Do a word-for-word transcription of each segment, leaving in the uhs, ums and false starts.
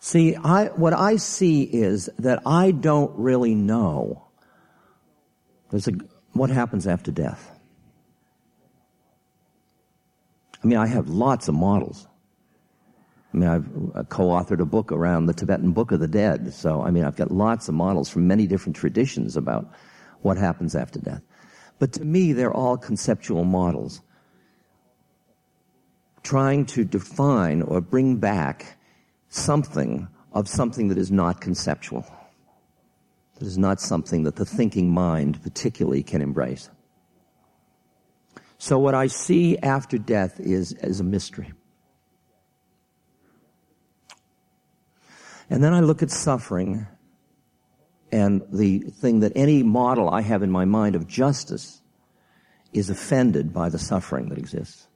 See, I, what I see is that I don't really know there's a, what happens after death. I mean, I have lots of models. I mean, I've co-authored a book around the Tibetan Book of the Dead. So, I mean, I've got lots of models from many different traditions about what happens after death. But to me, they're all conceptual models, trying to define or bring back something of something that is not conceptual, that is not something that the thinking mind particularly can embrace. So what I see after death is as a mystery. And then I look at suffering, and the thing that any model I have in my mind of justice is offended by the suffering that exists.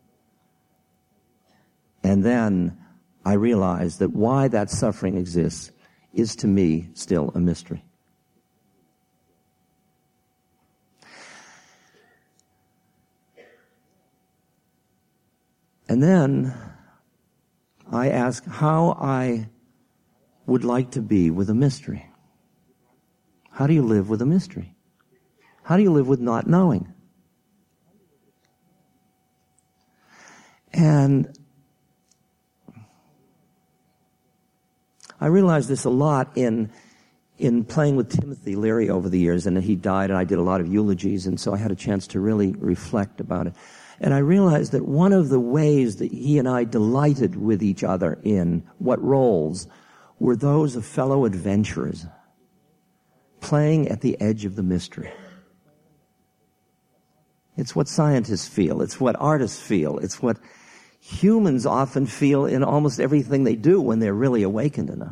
And then I realize that why that suffering exists is to me still a mystery. And then I ask how I would like to be with a mystery. How do you live with a mystery? How do you live with not knowing? And I realized this a lot in in playing with Timothy Leary over the years, and he died, and I did a lot of eulogies, and so I had a chance to really reflect about it. And I realized that one of the ways that he and I delighted with each other in what roles were those of fellow adventurers, playing at the edge of the mystery. It's what scientists feel. It's what artists feel. It's what humans often feel in almost everything they do when they're really awakened enough.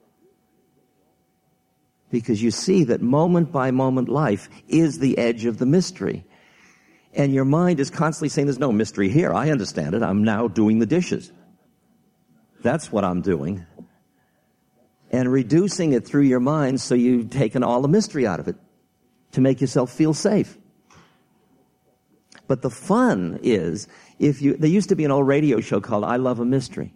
Because you see that moment by moment life is the edge of the mystery. And your mind is constantly saying, there's no mystery here. I understand it. I'm now doing the dishes. That's what I'm doing. And reducing it through your mind so you've taken all the mystery out of it to make yourself feel safe. But the fun is, if you, there used to be an old radio show called I Love a Mystery.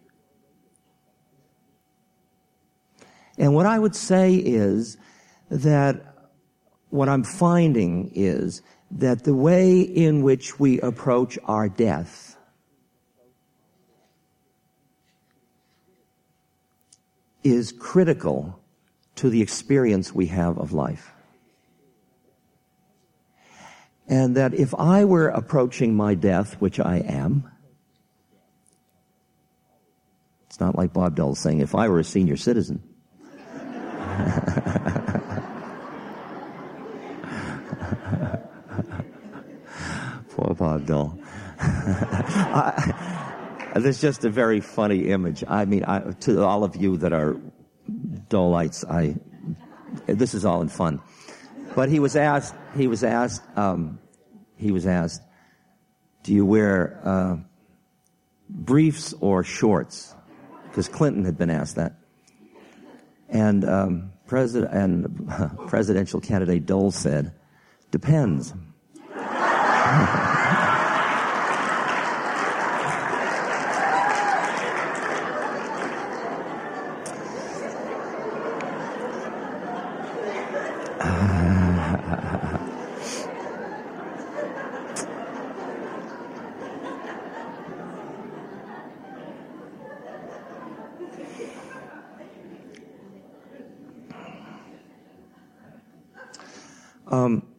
And what I would say is that what I'm finding is that the way in which we approach our death is critical to the experience we have of life. And that if I were approaching my death, which I am, it's not like Bob Dole saying, if I were a senior citizen. Poor Bob Dole. I, there's just a very funny image. I mean, I, to all of you that are Doleites, I, this is all in fun. But he was asked, he was asked, um, he was asked, do you wear uh, briefs or shorts? Because Clinton had been asked that. And um, president and uh, presidential candidate Dole said, depends. Um,